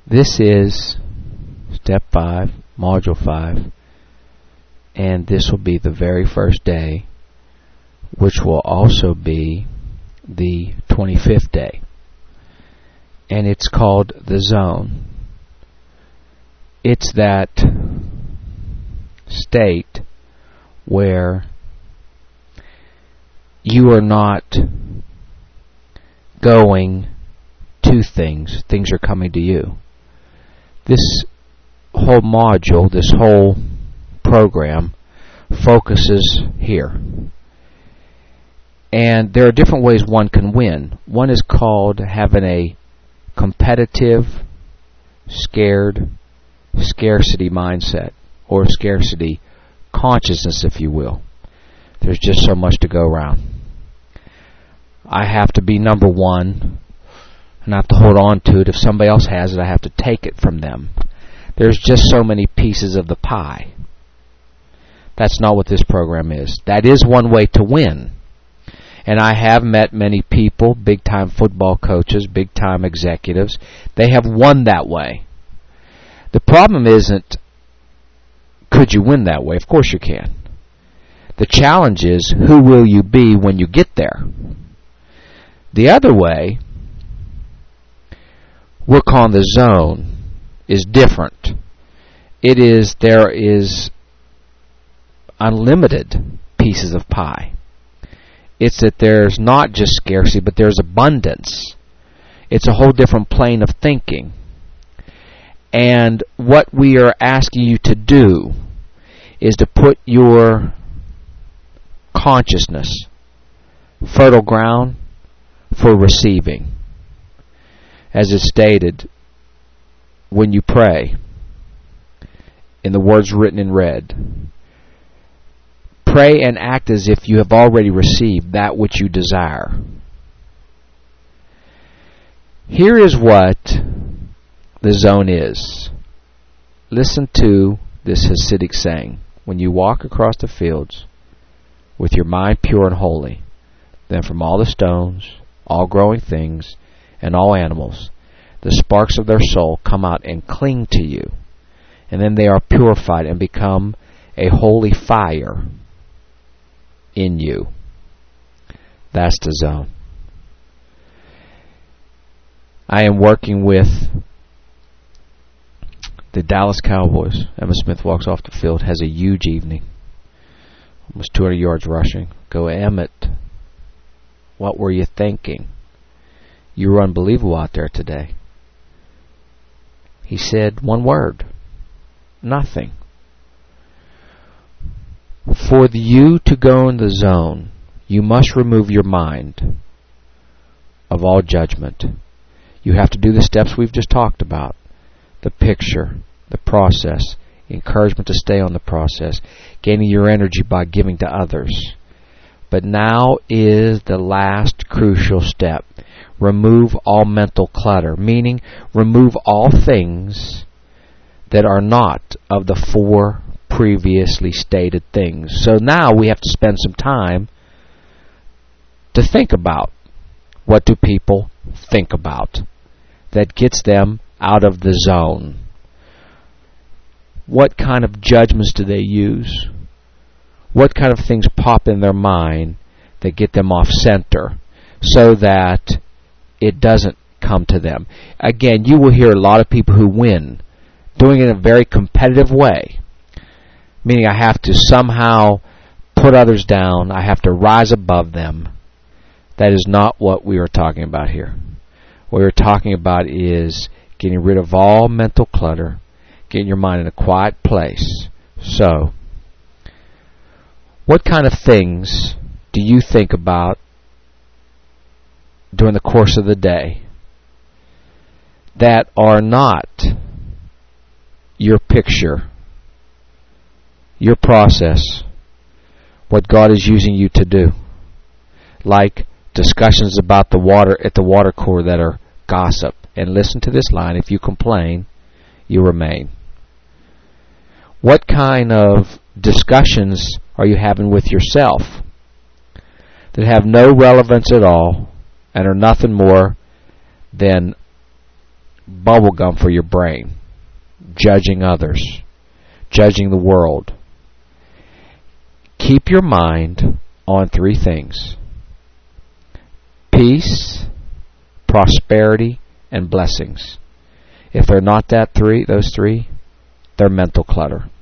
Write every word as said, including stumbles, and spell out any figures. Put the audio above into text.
This is step five, module five, and this will be the very first day, which will also be the twenty-fifth day. And it's called the zone. It's that state where you are not going to things. Things are coming to you. This whole module, this whole program, focuses here. And there are different ways one can win. One is called having a competitive, scared, scarcity mindset, or scarcity consciousness, if you will. There's just so much to go around. I have to be number one, and I have to hold on to it. If somebody else has it, I have to take it from them. There's just so many pieces of the pie. That's not what this program is. That is one way to win. And I have met many people, big-time football coaches, big-time executives. They have won that way. The problem isn't, could you win that way? Of course you can. The challenge is, who will you be when you get there? The other way, we're calling the zone, is different. It is, there is unlimited pieces of pie. It's that there's not just scarcity, but there's abundance. It's a whole different plane of thinking. And what we are asking you to do is to put your consciousness, fertile ground for receiving. As it's stated, when you pray, in the words written in red, pray and act as if you have already received that which you desire. Here is what the zone is. Listen to this Hasidic saying. When you walk across the fields with your mind pure and holy, then from all the stones, all growing things, and all animals, the sparks of their soul come out and cling to you. And then they are purified and become a holy fire in you. That's the zone. I am working with the Dallas Cowboys. Emmitt Smith walks off the field, has a huge evening. Almost two hundred yards rushing. Go, Emmitt, what were you thinking? You were unbelievable out there today. He said one word. Nothing. For you to go in the zone, you must remove your mind of all judgment. You have to do the steps we've just talked about. The picture, the process, encouragement to stay on the process, gaining your energy by giving to others. But now is the last crucial step. Remove all mental clutter, meaning remove all things that are not of the four previously stated things. So now we have to spend some time to think about, what do people think about that gets them out of the zone? What kind of judgments do they use? What kind of things pop in their mind that get them off center so that it doesn't come to them? Again, you will hear a lot of people who win doing it in a very competitive way, meaning I have to somehow put others down, I have to rise above them. That is not what we are talking about here. What we're talking about is getting rid of all mental clutter, getting your mind in a quiet place. So, what kind of things do you think about during the course of the day that are not your picture, your process, what God is using you to do? Like discussions about the water at the water cooler that are gossip. And listen to this line, if you complain, you remain. What kind of discussions are you having with yourself that have no relevance at all and are nothing more than bubblegum for your brain. Judging others. Judging the world. Keep your mind on three things: peace, prosperity, and blessings. If they're not that three, those three, they're mental clutter.